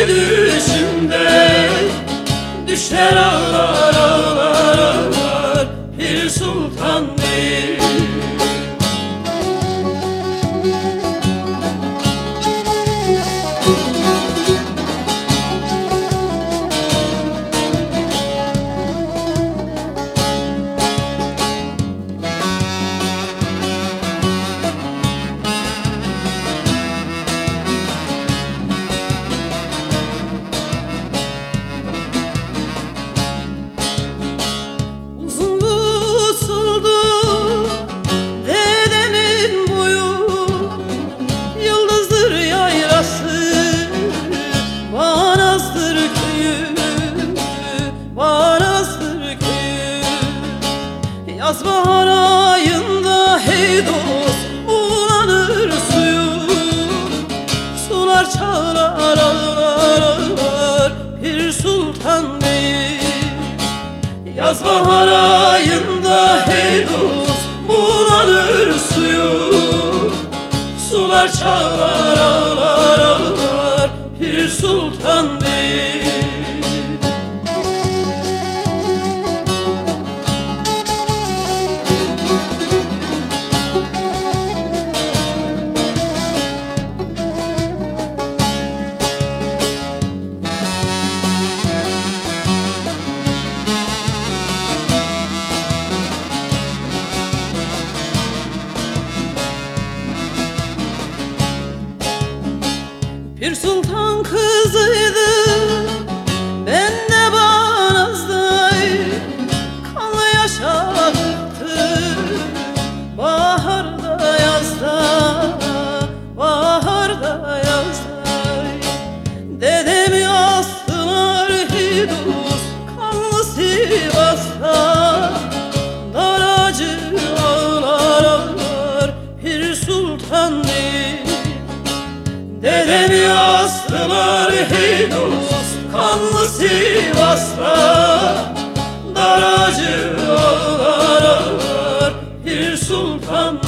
düşümde düşer ağlar ağlar ağlar, Pir Sultan değil. Yaz bahar ayında hey dost bulanır suyu, sular çağlar ağlar ağlar, Pir Sultan değil. Yaz bahar ayında hey dost bulanır suyu, sular çağlar ağlar ağlar, Pir Sultan değil. Pir Sultan kızıydı, ben de banazday, kanlı yaşadıktı baharda yazda, baharda yazda. Dedemi astılar Hidus kanlı Sivas'ta, daracı ağlar ağlar, Pir Sultan değil. Dedemi astılar Hidus kanlı Sivas'ta, daracı ağlar ağlar, Pir Sultan